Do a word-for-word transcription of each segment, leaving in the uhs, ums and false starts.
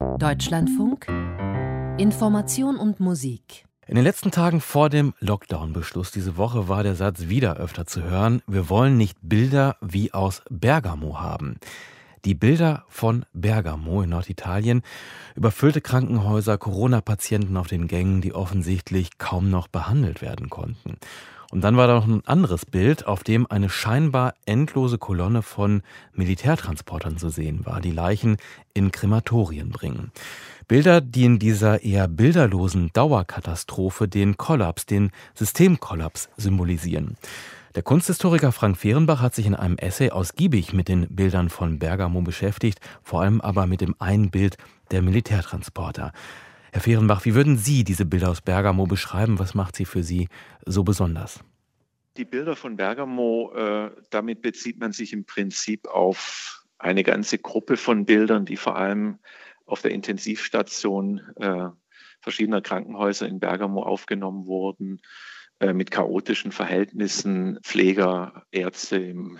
Deutschlandfunk Information und Musik. In den letzten Tagen vor dem Lockdown-Beschluss diese Woche war der Satz wieder öfter zu hören: Wir wollen nicht Bilder wie aus Bergamo haben. Die Bilder von Bergamo in Norditalien, überfüllte Krankenhäuser, Corona-Patienten auf den Gängen, die offensichtlich kaum noch behandelt werden konnten. Und dann war da noch ein anderes Bild, auf dem eine scheinbar endlose Kolonne von Militärtransportern zu sehen war, die Leichen in Krematorien bringen. Bilder, die in dieser eher bilderlosen Dauerkatastrophe den Kollaps, den Systemkollaps symbolisieren. Der Kunsthistoriker Frank Fehrenbach hat sich in einem Essay ausgiebig mit den Bildern von Bergamo beschäftigt, vor allem aber mit dem einen Bild der Militärtransporter. Herr Fehrenbach, wie würden Sie diese Bilder aus Bergamo beschreiben? Was macht sie für Sie so besonders? Die Bilder von Bergamo, äh, damit bezieht man sich im Prinzip auf eine ganze Gruppe von Bildern, die vor allem auf der Intensivstation äh, verschiedener Krankenhäuser in Bergamo aufgenommen wurden, äh, mit chaotischen Verhältnissen, Pfleger, Ärzte im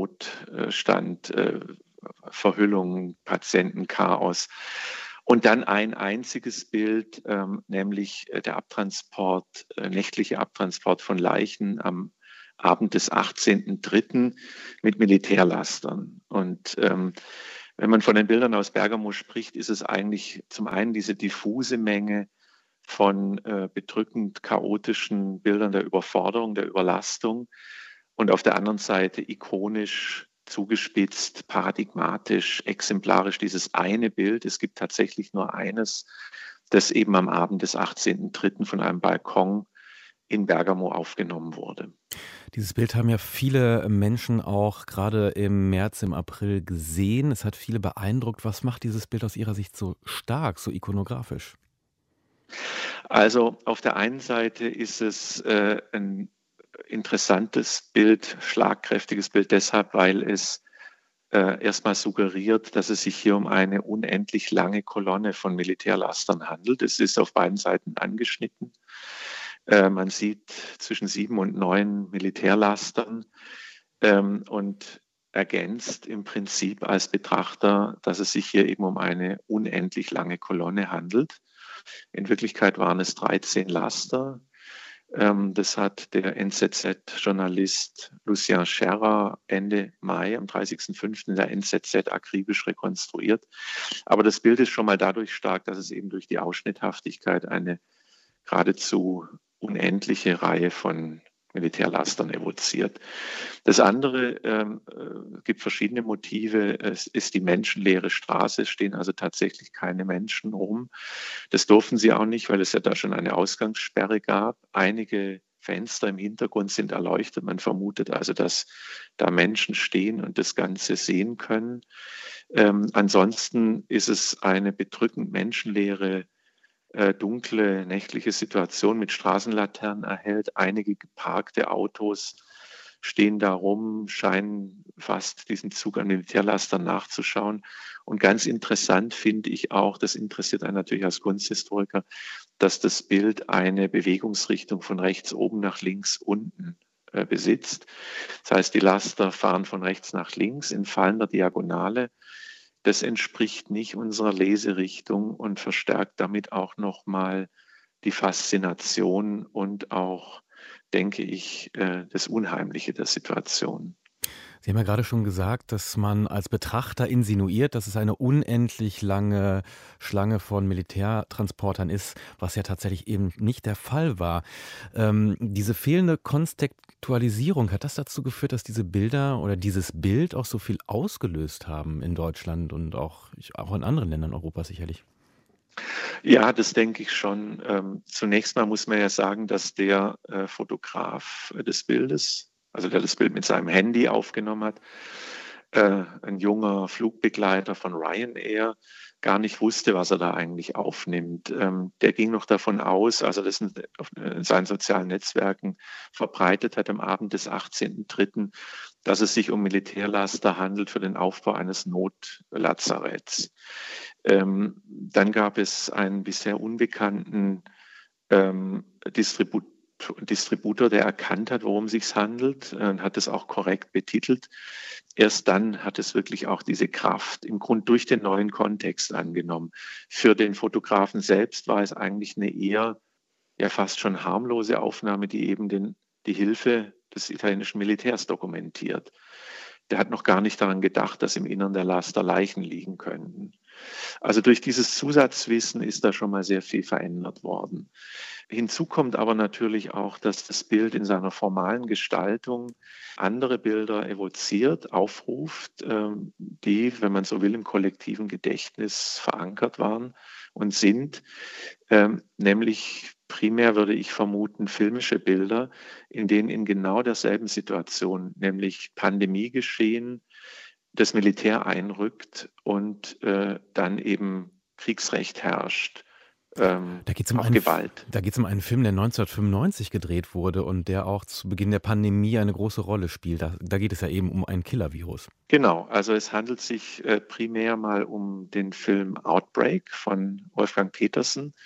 Notstand, äh, Verhüllung, Patientenchaos. Und dann ein einziges Bild, ähm, nämlich der Abtransport, äh, nächtliche Abtransport von Leichen am Abend des achtzehnten dritten mit Militärlastern. Und ähm, wenn man von den Bildern aus Bergamo spricht, ist es eigentlich zum einen diese diffuse Menge von äh, bedrückend chaotischen Bildern der Überforderung, der Überlastung und auf der anderen Seite ikonisch, zugespitzt, paradigmatisch, exemplarisch dieses eine Bild. Es gibt tatsächlich nur eines, das eben am Abend des achtzehnten dritten von einem Balkon in Bergamo aufgenommen wurde. Dieses Bild haben ja viele Menschen auch gerade im März, im April gesehen. Es hat viele beeindruckt. Was macht dieses Bild aus Ihrer Sicht so stark, so ikonografisch? Also auf der einen Seite ist es äh, ein interessantes Bild, schlagkräftiges Bild deshalb, weil es äh, erstmal suggeriert, dass es sich hier um eine unendlich lange Kolonne von Militärlastern handelt. Es ist auf beiden Seiten angeschnitten. Äh, man sieht zwischen sieben und neun Militärlastern ähm, und ergänzt im Prinzip als Betrachter, dass es sich hier eben um eine unendlich lange Kolonne handelt. In Wirklichkeit waren es dreizehn Laster. Das hat der N Z Z-Journalist Lucien Scherrer Ende Mai, am dreißigsten fünften in der N Z Z akribisch rekonstruiert. Aber das Bild ist schon mal dadurch stark, dass es eben durch die Ausschnitthaftigkeit eine geradezu unendliche Reihe von Militärlastern evoziert. Das andere ähm, äh, gibt verschiedene Motive. Es ist die menschenleere Straße, es stehen also tatsächlich keine Menschen rum. Das durften sie auch nicht, weil es ja da schon eine Ausgangssperre gab. Einige Fenster im Hintergrund sind erleuchtet. Man vermutet also, dass da Menschen stehen und das Ganze sehen können. Ähm, ansonsten ist es eine bedrückend menschenleere dunkle nächtliche Situation mit Straßenlaternen erhellt. Einige geparkte Autos stehen da rum, scheinen fast diesen Zug an Militärlastern nachzuschauen. Und ganz interessant finde ich auch, das interessiert einen natürlich als Kunsthistoriker, dass das Bild eine Bewegungsrichtung von rechts oben nach links unten äh, besitzt. Das heißt, die Laster fahren von rechts nach links in fallender Diagonale. Das entspricht nicht unserer Leserichtung und verstärkt damit auch nochmal die Faszination und auch, denke ich, das Unheimliche der Situation. Sie haben ja gerade schon gesagt, dass man als Betrachter insinuiert, dass es eine unendlich lange Schlange von Militärtransportern ist, was ja tatsächlich eben nicht der Fall war. Ähm, diese fehlende Kontextualisierung, hat das dazu geführt, dass diese Bilder oder dieses Bild auch so viel ausgelöst haben in Deutschland und auch, auch in anderen Ländern Europas sicherlich? Ja, das denke ich schon. Ähm, zunächst mal muss man ja sagen, dass der äh, Fotograf äh, des Bildes, also der das Bild mit seinem Handy aufgenommen hat, äh, ein junger Flugbegleiter von Ryanair, gar nicht wusste, was er da eigentlich aufnimmt. Ähm, der ging noch davon aus, also das in, auf, in seinen sozialen Netzwerken verbreitet hat am Abend des achtzehnten dritten, dass es sich um Militärlaster handelt für den Aufbau eines Notlazaretts. Ähm, dann gab es einen bisher unbekannten ähm, Distributeur Distributor, der erkannt hat, worum es sich handelt, und hat es auch korrekt betitelt. Erst dann hat es wirklich auch diese Kraft im Grunde durch den neuen Kontext angenommen. Für den Fotografen selbst war es eigentlich eine eher ja fast schon harmlose Aufnahme, die eben den, die Hilfe des italienischen Militärs dokumentiert. Der hat noch gar nicht daran gedacht, dass im Innern der Laster Leichen liegen könnten. Also durch dieses Zusatzwissen ist da schon mal sehr viel verändert worden. Hinzu kommt aber natürlich auch, dass das Bild in seiner formalen Gestaltung andere Bilder evoziert, aufruft, die, wenn man so will, im kollektiven Gedächtnis verankert waren und sind, nämlich primär würde ich vermuten, filmische Bilder, in denen in genau derselben Situation, nämlich Pandemiegeschehen, das Militär einrückt und äh, dann eben Kriegsrecht herrscht. Ähm, da geht es um, auch einen, Gewalt. da geht's um einen Film, der neunzehnhundertfünfundneunzig gedreht wurde und der auch zu Beginn der Pandemie eine große Rolle spielt. Da, da geht es ja eben um ein Killer-Virus. Genau, also es handelt sich äh, primär mal um den Film Outbreak von Wolfgang Petersen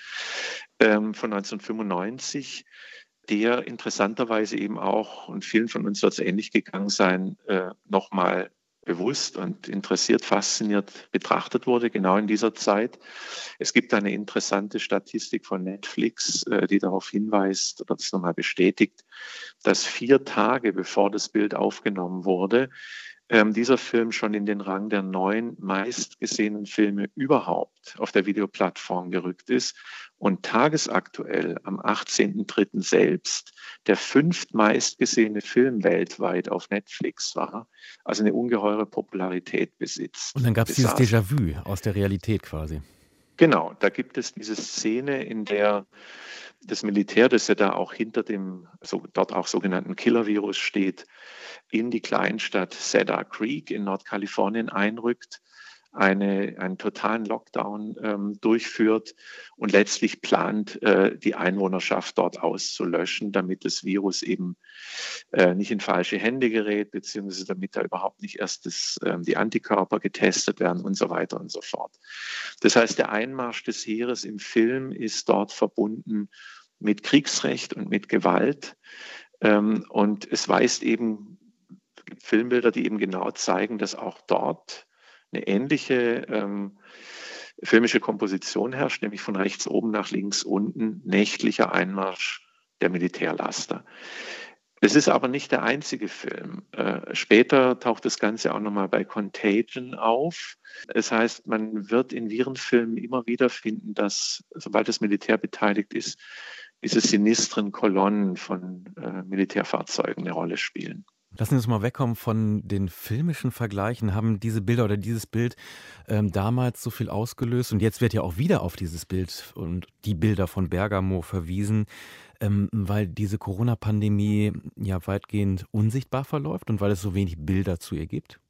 ähm, von neunzehnhundertfünfundneunzig, der interessanterweise eben auch, und vielen von uns wird es ähnlich gegangen sein, äh, nochmal bewusst und interessiert, fasziniert betrachtet wurde, genau in dieser Zeit. Es gibt eine interessante Statistik von Netflix, die darauf hinweist oder das nochmal bestätigt, dass vier Tage bevor das Bild aufgenommen wurde, ähm, dieser Film schon in den Rang der neun meistgesehenen Filme überhaupt auf der Videoplattform gerückt ist und tagesaktuell am achtzehnten dritten selbst der fünftmeistgesehene Film weltweit auf Netflix war, also eine ungeheure Popularität besitzt. Und dann gab es dieses Déjà-vu aus der Realität quasi. Genau, da gibt es diese Szene, in der das Militär, das ja da auch hinter dem so, dort auch sogenannten Killer-Virus steht, in die Kleinstadt Cedar Creek in Nordkalifornien einrückt, eine, einen totalen Lockdown ähm, durchführt und letztlich plant, äh, die Einwohnerschaft dort auszulöschen, damit das Virus eben äh, nicht in falsche Hände gerät, beziehungsweise damit da überhaupt nicht erst das, äh, die Antikörper getestet werden und so weiter und so fort. Das heißt, der Einmarsch des Heeres im Film ist dort verbunden mit Kriegsrecht und mit Gewalt. Ähm, und es weist eben, es gibt Filmbilder, die eben genau zeigen, dass auch dort eine ähnliche ähm, filmische Komposition herrscht, nämlich von rechts oben nach links unten, nächtlicher Einmarsch der Militärlaster. Es ist aber nicht der einzige Film. Äh, später taucht das Ganze auch nochmal bei Contagion auf. Das heißt, man wird in Virenfilmen immer wieder finden, dass, sobald das Militär beteiligt ist, diese sinistren Kolonnen von äh, Militärfahrzeugen eine Rolle spielen. Lassen Sie uns mal wegkommen von den filmischen Vergleichen. Haben diese Bilder oder dieses Bild ähm, damals so viel ausgelöst? Und jetzt wird ja auch wieder auf dieses Bild und die Bilder von Bergamo verwiesen, ähm, weil diese Corona-Pandemie ja weitgehend unsichtbar verläuft und weil es so wenig Bilder zu ihr gibt?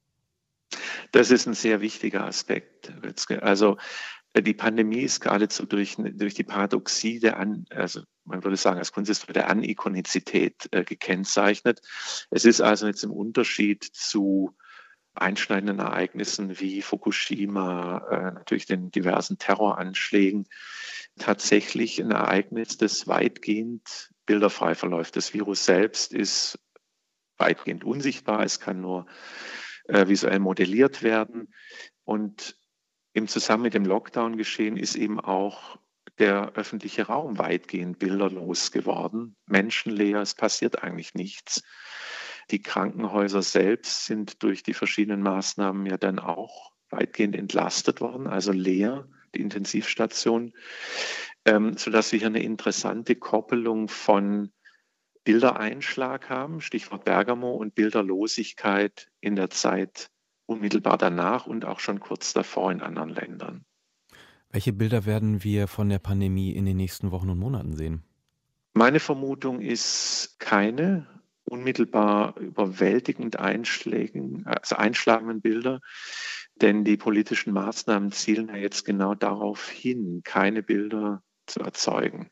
Das ist ein sehr wichtiger Aspekt, Witzke. Also die Pandemie ist geradezu durch, durch die Paradoxie der, An, also man würde sagen als Kunsthistoriker, der Anikonizität äh, gekennzeichnet. Es ist also jetzt im Unterschied zu einschneidenden Ereignissen wie Fukushima, äh, natürlich den diversen Terroranschlägen, tatsächlich ein Ereignis, das weitgehend bilderfrei verläuft. Das Virus selbst ist weitgehend unsichtbar, es kann nur äh, visuell modelliert werden. Und im Zusammenhang mit dem Lockdown-Geschehen ist eben auch der öffentliche Raum weitgehend bilderlos geworden, menschenleer, es passiert eigentlich nichts. Die Krankenhäuser selbst sind durch die verschiedenen Maßnahmen ja dann auch weitgehend entlastet worden, also leer, die Intensivstationen, ähm, sodass wir hier eine interessante Koppelung von Bildereinschlag haben, Stichwort Bergamo, und Bilderlosigkeit in der Zeit unmittelbar danach und auch schon kurz davor in anderen Ländern. Welche Bilder werden wir von der Pandemie in den nächsten Wochen und Monaten sehen? Meine Vermutung ist keine unmittelbar überwältigend einschlägigen, also einschlagenden Bilder, denn die politischen Maßnahmen zielen ja jetzt genau darauf hin, keine Bilder zu erzeugen.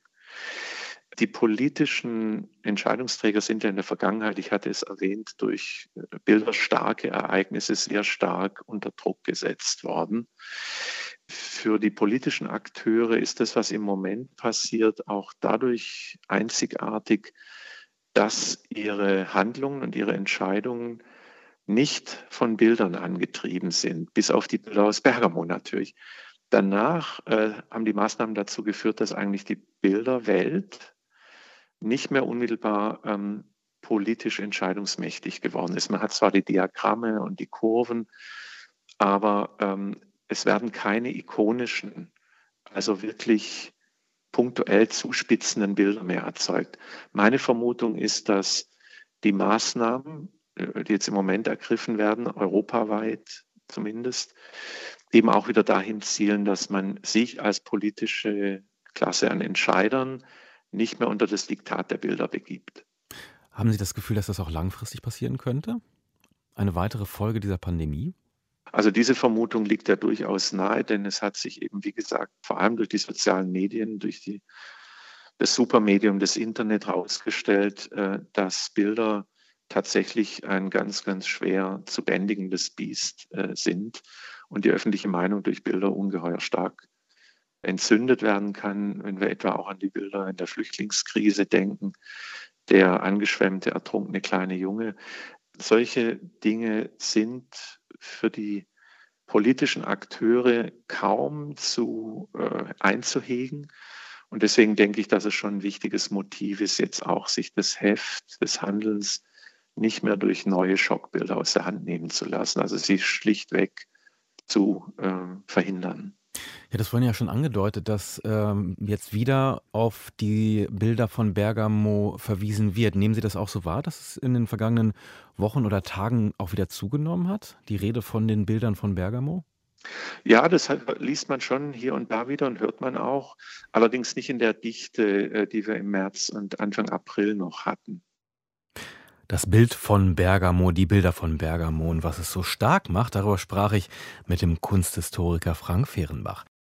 Die politischen Entscheidungsträger sind ja in der Vergangenheit, ich hatte es erwähnt, durch bilderstarke Ereignisse sehr stark unter Druck gesetzt worden. Für die politischen Akteure ist das, was im Moment passiert, auch dadurch einzigartig, dass ihre Handlungen und ihre Entscheidungen nicht von Bildern angetrieben sind, bis auf die Bilder aus Bergamo natürlich. Danach äh, haben die Maßnahmen dazu geführt, dass eigentlich die Bilderwelt nicht mehr unmittelbar ähm, politisch entscheidungsmächtig geworden ist. Man hat zwar die Diagramme und die Kurven, aber ähm, es werden keine ikonischen, also wirklich punktuell zuspitzenden Bilder mehr erzeugt. Meine Vermutung ist, dass die Maßnahmen, die jetzt im Moment ergriffen werden, europaweit zumindest, eben auch wieder dahin zielen, dass man sich als politische Klasse an Entscheidern nicht mehr unter das Diktat der Bilder begibt. Haben Sie das Gefühl, dass das auch langfristig passieren könnte? Eine weitere Folge dieser Pandemie? Also diese Vermutung liegt ja durchaus nahe, denn es hat sich eben, wie gesagt, vor allem durch die sozialen Medien, durch die, das Supermedium des Internet herausgestellt, äh, dass Bilder tatsächlich ein ganz, ganz schwer zu bändigendes Biest äh, sind und die öffentliche Meinung durch Bilder ungeheuer stark entzündet werden kann, wenn wir etwa auch an die Bilder in der Flüchtlingskrise denken, der angeschwemmte, ertrunkene kleine Junge. Solche Dinge sind für die politischen Akteure kaum zu äh, einzuhegen. Und deswegen denke ich, dass es schon ein wichtiges Motiv ist, jetzt auch sich das Heft des Handelns nicht mehr durch neue Schockbilder aus der Hand nehmen zu lassen, also sie schlichtweg zu äh, verhindern. Ja, das vorhin ja schon angedeutet, dass ähm, jetzt wieder auf die Bilder von Bergamo verwiesen wird. Nehmen Sie das auch so wahr, dass es in den vergangenen Wochen oder Tagen auch wieder zugenommen hat, die Rede von den Bildern von Bergamo? Ja, das hat, liest man schon hier und da wieder und hört man auch, allerdings nicht in der Dichte, äh, die wir im März und Anfang April noch hatten. Das Bild von Bergamo, die Bilder von Bergamo und was es so stark macht, darüber sprach ich mit dem Kunsthistoriker Frank Fehrenbach.